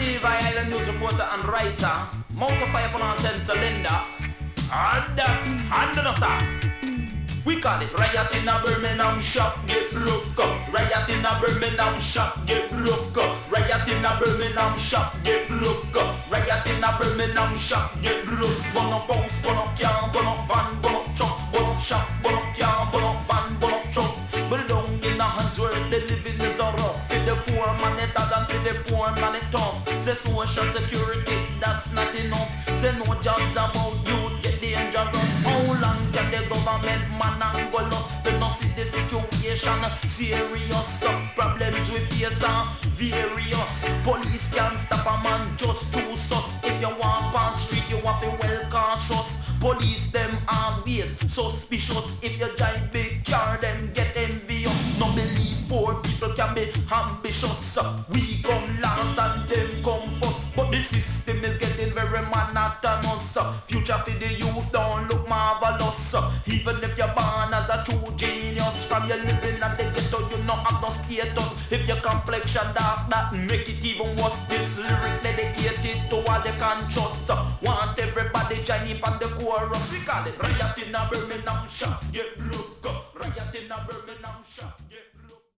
Levi, Island news reporter and writer. Mount of fire for our sensor Linda. And that's under the side. We call it riot in a Birmingham shop, get broke up. Riot in a Birmingham shop, get broke up. Riot in a Birmingham shop, get broke up. Riot in a Birmingham shop, get broke. Burn up house, burn up car, burn up van, burn up truck, burn up shop, burn up car, burn up van, burn up truck. But down in the hands where the living is a rough. For the poor man it hard and for the poor man it tough. Say social security, that's not enough. Say no jobs about youth, get dangerous. How long can the government man and go lost? They don't see the situation serious. Problems we face are various. Police can't stop a man just too sus. If you walk on street you have to well cautious. Police them always suspicious. If you drive big car them get envious. No believe poor people can be ambitious. We come last and them come first. But the system is getting very monotonous. Future for the youth don't look marvelous. Even if you're born as a true genius, from your living at the ghetto you not have no status. If your complexion dark that make it even worse. This lyric dedicated to all the conscious. Want everybody join in on the chorus. We call it riot in a Birmingham shop. Yeah.